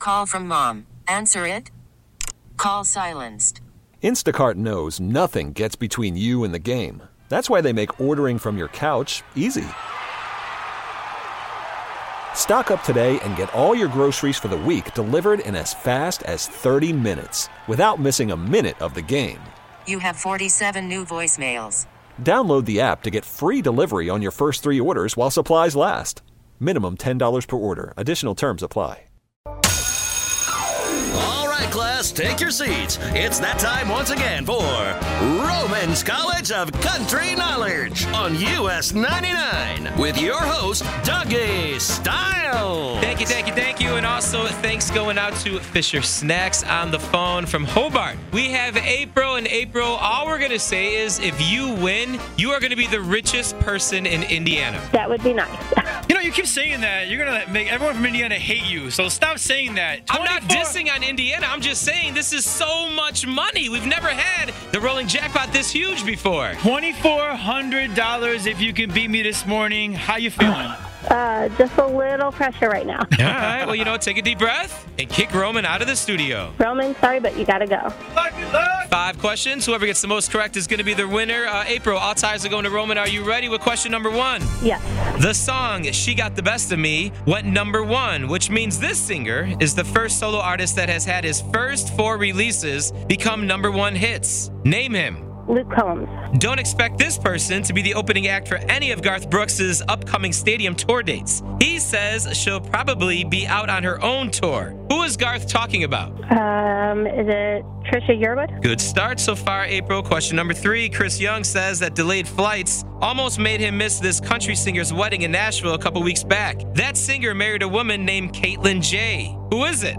call from mom. Answer it. Call silenced. Instacart knows nothing gets between you and the game. That's why they make ordering from your couch easy. Stock up today and get all your groceries for the week delivered in as fast as 30 minutes without missing a minute of the game. You have 47 new voicemails. Download the app to get free delivery on your first 3 orders while supplies last. Minimum $10 per order. Additional terms apply. All right, class, take your seats. It's that time once again for Roman's College of Country Knowledge on US 99 with your host, Dougie Styles. Thank you. And also, thanks going out to Fisher Snacks on the phone from Hobart. We have April, and April, all we're going to say is if you win, you are going to be the richest person in Indiana. That would be nice. You keep saying that. You're going to make everyone from Indiana hate you. So stop saying that. I'm not dissing on Indiana. I'm just saying this is so much money. We've never had the rolling jackpot this huge before. $2,400 if you can beat me this morning. How you feeling? Just a little pressure right now. All right. Well, take a deep breath and kick Roman out of the studio. Roman, sorry, but you got to go. 5 questions. Whoever gets the most correct is going to be the winner. April, all ties are going to Roman. Are you ready with question number 1? Yes. The song She Got the Best of Me went number 1, which means this singer is the first solo artist that has had his first 4 releases become number 1 hits. Name him. Luke Combs. Don't expect this person to be the opening act for any of Garth Brooks' upcoming stadium tour dates. He says she'll probably be out on her own tour. Who is Garth talking about? Is it Trisha Yearwood? Good start so far, April. Question number 3. Chris Young says that delayed flights almost made him miss this country singer's wedding in Nashville a couple weeks back. That singer married a woman named Caitlin J. Who is it?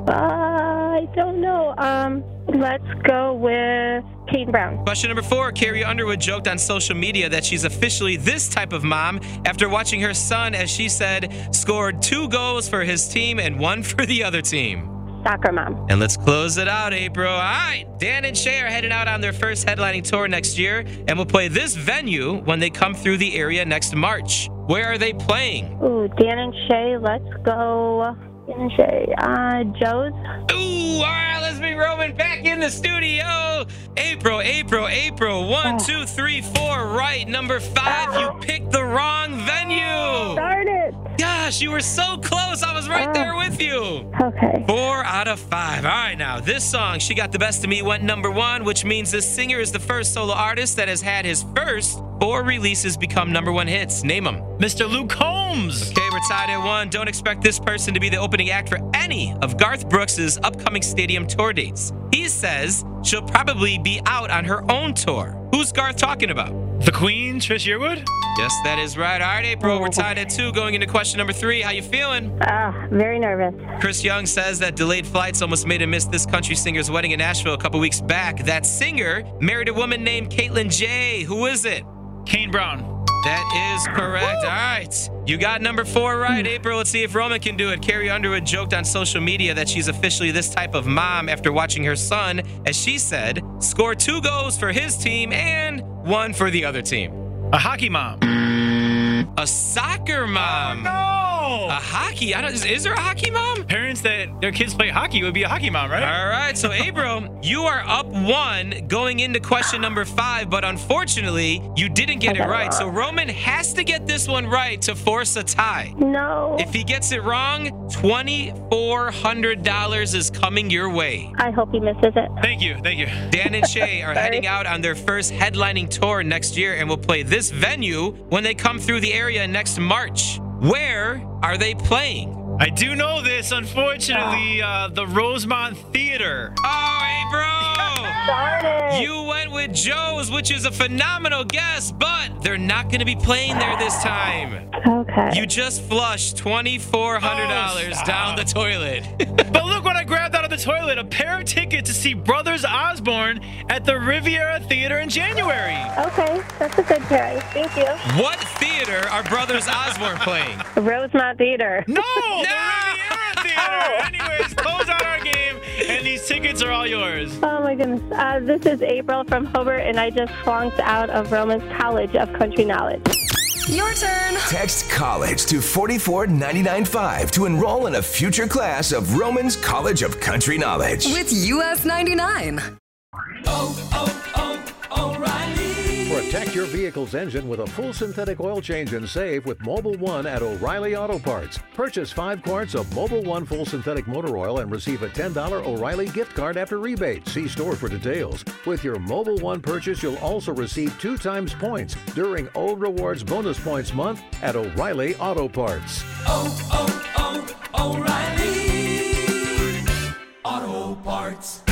I don't know. Let's go with Kate Brown. Question number 4. Carrie Underwood joked on social media that she's officially this type of mom after watching her son, as she said, scored 2 goals for his team and 1 for the other team. Soccer mom. And let's close it out, April. All right, Dan and Shay are heading out on their first headlining tour next year and will play this venue when they come through the area next March. Where are they playing? Ooh, Dan and Shay, let's go. Dan and Shay, Joe's. Ooh, all right, let's bring Roman back in the studio. April. 1, 2, 3, 4, right. Number 5, you picked the wrong venue. Darn it. Gosh, you were so close. I was right there with you. Okay. 4 out of 5. All right, now, this song, She Got the Best of Me, went number 1, which means this singer is the first solo artist that has had his first 4 releases become number 1 hits. Name them. Mr. Luke Combs. Okay, we're tied at 1. Don't expect this person to be the opening act for any of Garth Brooks' upcoming stadium tour dates. He says she'll probably be out on her own tour. Who's Garth talking about? The Queen, Trish Yearwood? Yes, that is right. All right, April, we're tied at 2 going into question number 3. How you feeling? Very nervous. Chris Young says that delayed flights almost made him miss this country singer's wedding in Nashville a couple weeks back. That singer married a woman named Caitlin J. Who is it? Kane Brown. That is correct. All right. You got number 4 right, April. Let's see if Roman can do it. Carrie Underwood joked on social media that she's officially this type of mom after watching her son, as she said, score 2 goals for his team and 1 for the other team. A hockey mom. A soccer mom. Oh, no. A hockey? Is there a hockey mom? Parents that their kids play hockey would be a hockey mom, right? All right. So, April, you are up 1 going into question number 5, but unfortunately, you didn't get it right. So, Roman has to get this one right to force a tie. No. If he gets it wrong, $2,400 is coming your way. I hope he misses it. Thank you. Dan and Shay are heading out on their first headlining tour next year and will play this venue when they come through the area next March. Where are they playing? I do know this, unfortunately, the Rosemont Theater. Oh, April! Darn it. You went with Joe's, which is a phenomenal guess, but they're not going to be playing there this time. Okay. You just flushed $2,400 down the toilet. But look what I grabbed out of the toilet, a pair of tickets to see Brothers Osborne at the Riviera Theater in January. Okay, that's a good choice. Thank you. What theater are Brothers Osborne playing? Rosemont Theater. No! The Riviera Theater! Anyways, close out our game, and these tickets are all yours. Oh my goodness. This is April from Hobart, and I just flunked out of Roman's College of Country Knowledge. Your turn. Text college to 44995 to enroll in a future class of Roman's College of Country Knowledge. With US 99. O'Reilly. Protect your vehicle's engine with a full synthetic oil change and save with Mobil 1 at O'Reilly Auto Parts. Purchase 5 quarts of Mobil 1 full synthetic motor oil and receive a $10 O'Reilly gift card after rebate. See store for details. With your Mobil 1 purchase, you'll also receive 2 times points during O Rewards Bonus Points Month at O'Reilly Auto Parts. O'Reilly Auto Parts.